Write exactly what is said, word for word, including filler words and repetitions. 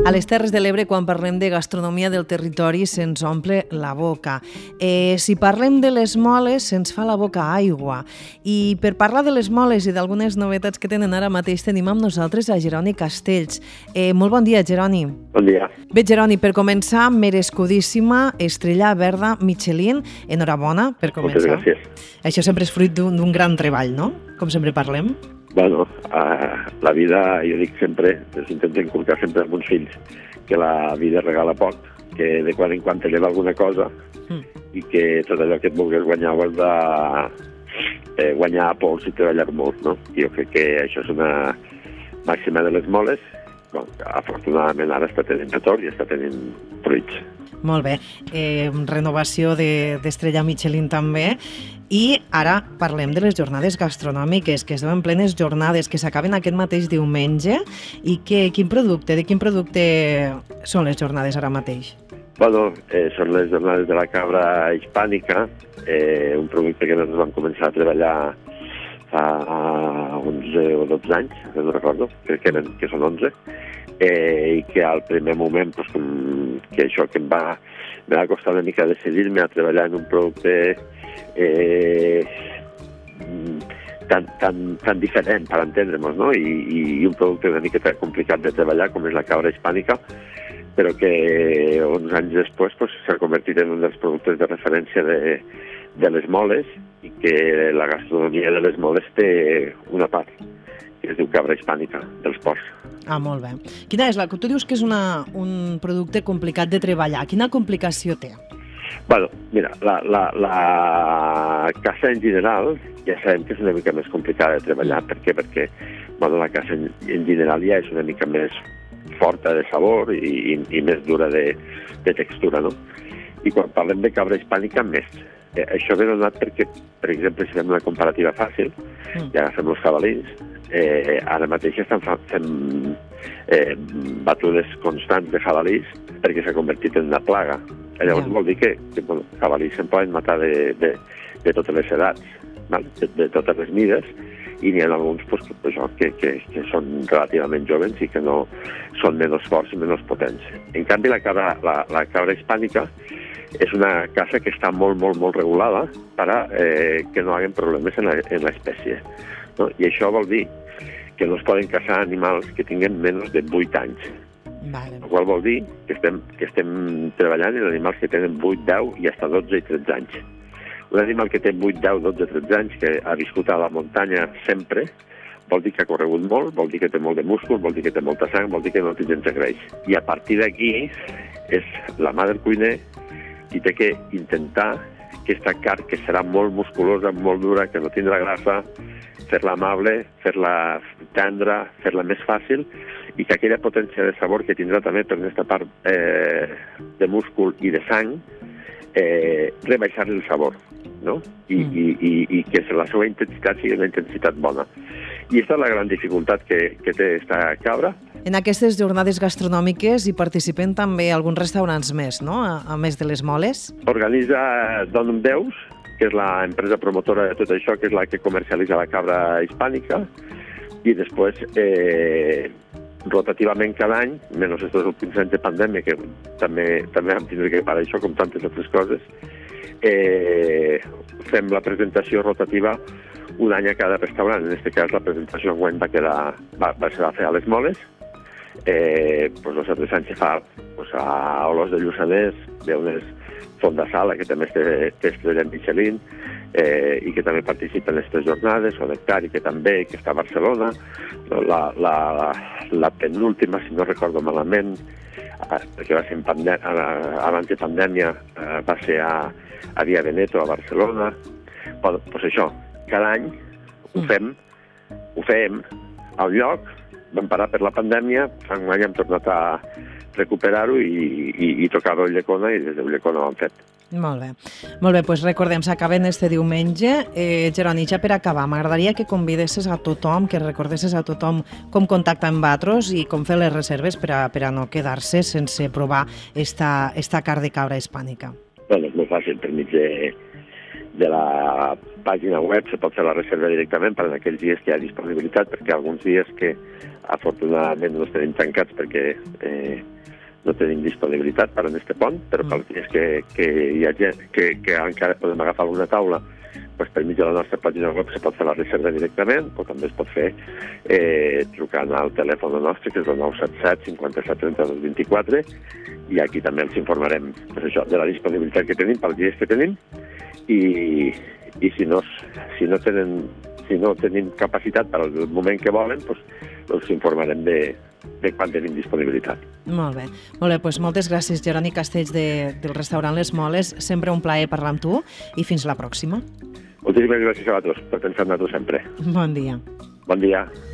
A les Terres de l'Ebre, quan parlem de gastronomia del territori, se'ns omple la boca. Eh, si parlem de les moles, se'ns fa la boca aigua. I per parlar de les moles i d'algunes novetats que tenen ara mateix, tenim amb nosaltres a Jeroni Castells. Eh, molt bon dia, Jeroni. Bon dia. Bé, Jeroni, per començar, merescudíssima estrella verda Michelin. Enhorabona per començar. Moltes gràcies. Això sempre és fruit d'un gran treball, no? Com sempre parlem. Bueno, uh, la vida, jo dic sempre, intento inculcar sempre als meus fills que la vida regala poc, que de quan en quan te lleva alguna cosa mm. i que tot allò que et vulguis guanyar ho has de eh, guanyar a pols i treballar molt, no? Jo crec que això és una màxima de les moles. Bon, afortunadament ara està tenint retorn i està tenint fruits. Molt bé. Eh, renovació d'Estrella de, Michelin també. I ara parlem de les jornades gastronòmiques, que es deuen plenes jornades, que s'acaben aquest mateix diumenge. I que, quin producte, de quin producte són les jornades ara mateix? Bueno, eh, són les jornades de la cabra hispànica, eh, un producte que nosaltres vam començar a treballar fa onze o dotze anys, no recordo, crec que, eren, que són onze, eh, i que al primer moment, pues, com, que això que em va, em va costar una mica decidir-me a treballar en un producte eh, tan, tan, tan diferent, per entendre'ns, no? I, i un producte una mica complicat de treballar, com és la cabra hispànica, però que uns anys després pues, s'ha convertit en un dels productes de referència de, de les moles i que la gastronomia de les moles té una part que es diu cabra hispànica dels porcs. Ah, molt bé. Quina és la... Tu dius que és una, un producte complicat de treballar. Quina complicació té? Bueno, mira, la, la, la caça en general ja sabem que és una mica més complicada de treballar. Per què? Perquè bueno, la caça en, en general ja és una mica més forta de sabor i, i, i més dura de, de textura, no? I quan parlem de cabra hispànica, més. Eh, això ve donat perquè, per exemple, si fem una comparativa fàcil, mm. i agafem els jabalins, eh, ara mateix estan fent eh, batudes constants de jabalís perquè s'ha convertit en una plaga. Llavors yeah. vol dir que, que bueno, jabalís se'n poden matar de, de, de totes les edats, val? De, de totes les mides, i n'hi ha alguns pues, això, que, que, que són relativament joves i que no són menys forts i menys potents. En canvi, la cabra, la, la cabra hispànica és una caça que està molt, molt, molt regulada per a eh, que no haguem problemes en l'espècie. No? I això vol dir que no es poden caçar animals que tinguin menys de vuit anys. Vale. El qual vol dir que estem, que estem treballant en animals que tenen vuit, deu i fins a dotze i tretze anys. Un animal que té vuit, deu, dotze, tretze anys, que ha viscut a la muntanya sempre, vol dir que ha corregut molt, vol dir que té molt de múscul, vol dir que té molta sang, vol dir que no té gens de greix. I a partir d'aquí és la mà del cuiner qui té que intentar que aquesta carn, que serà molt musculosa, molt dura, que no tindrà grassa, fer-la amable, fer-la tendra, fer-la més fàcil, i que aquella potència de sabor que tindrà també per aquesta part eh, de múscul i de sang, eh, rebaixar-li el sabor, no? I, mm. i, i, i que la seva intensitat sigui una intensitat bona. I aquesta és la gran dificultat que, que té aquesta cabra. En aquestes jornades gastronòmiques hi participen també alguns restaurants més, no?, a, a més de les moles. Organitza Donum Deus, que és l'empresa promotora de tot això, que és la que comercialitza la cabra hispànica, i després, eh, rotativament cada any, menys aquests últims anys de pandèmia, que també, també vam tindre que parar això, com tantes altres coses, eh, fem la presentació rotativa un any a cada restaurant. En aquest cas, la presentació enguany va, quedar, va, va ser a fer a les moles. Eh, pues els altres anys se fa pues, a Olors de Lluçanès, d'unes Font de Sala, que també té, té estrella Michelin, eh, i que també participa en aquestes jornades, o Nectari, que també, que està a Barcelona. La, la, la penúltima, si no recordo malament, perquè va ser en pandèmia, abans de pandèmia, eh, va ser a, a Via Veneto, a Barcelona. Bueno, doncs això, cada any ho fem, ho fem al lloc, vam parar per la pandèmia, enguany hem tornat a recuperar-ho i, i, i tocava a Ulldecona, i des d'Ulldecona ho hem fet. Molt bé. Molt bé, doncs recordem, s'acaben este diumenge. Eh, Jeroni, ja per acabar, m'agradaria que convidessis a tothom, que recordessis a tothom com contactar amb vosaltres i com fer les reserves per a, per a no quedar-se sense provar esta, esta carn de cabra hispànica. Bueno, és molt fàcil, per mig de, de la pàgina web se pot fer la reserva directament per en aquells dies que hi ha disponibilitat, perquè alguns dies que afortunadament no els tenim tancats perquè eh, no tenim disponibilitat per en este pont, però mm. pels dies que, que hi ha gent que, que encara podem agafar alguna taula, pues per mitjà de la nostra pàgina web se pot fer la reserva directament, o també es pot fer eh, trucant al telèfon nostre, que és el nou set set cinquanta-set trenta-dos vint-i-quatre, i aquí també els informarem pues, això, de la disponibilitat que tenim, pels dies que tenim, i, i si, no, si, no tenen, si no tenim capacitat per al moment que volen, pues, els informarem de, de quan tenim disponibilitat. Molt bé. Molt bé, doncs moltes gràcies, Jeroni Castells, de, del restaurant Les Moles. Sempre un plaer parlar amb tu i fins la pròxima. Moltíssimes gràcies a vosaltres per pensar en nosaltres sempre. Bon dia. Bon dia.